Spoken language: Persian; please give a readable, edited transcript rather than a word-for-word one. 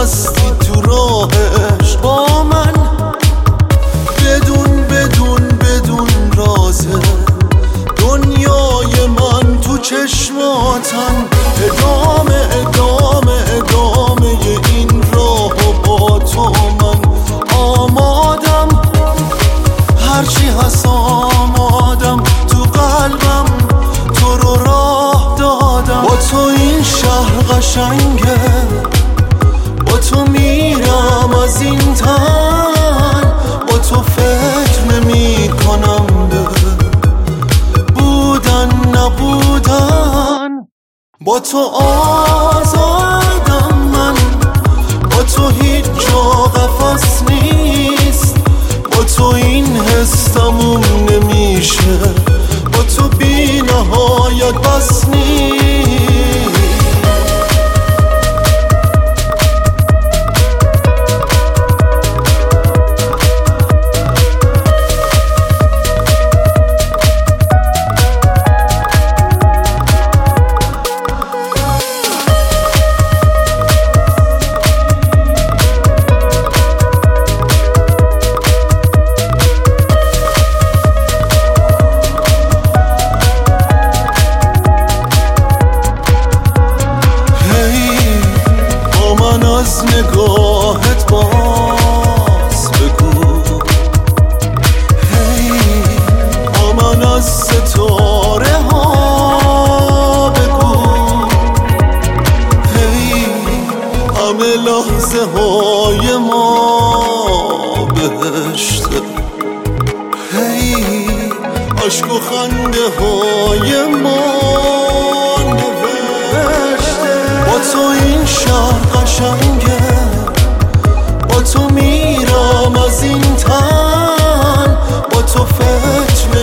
نشستی تو راهش با من، بدون رازه دنیای من تو چشماتن. ادامه این راه و با تو من آمادم، هرچی هست آمادم، تو قلبم تو رو راه دادم. با تو این شهر قشنگه، با تو میرم از این تن، با تو فکر نمی کنم به بودن نبودن. با تو آزادم من، با تو هیچ جا قفس نیست، با تو این حس تموم نمیشه، با تو بی نهایت بس نیست. از نگاهت باز بگو، هی با من از ستاره ها بگو، هی همه لحظه های ما بهشته، هی عشق و خنده های ما نوشته. با تو این شهر قشنگه، با تو میرم از این تن، با تو فکر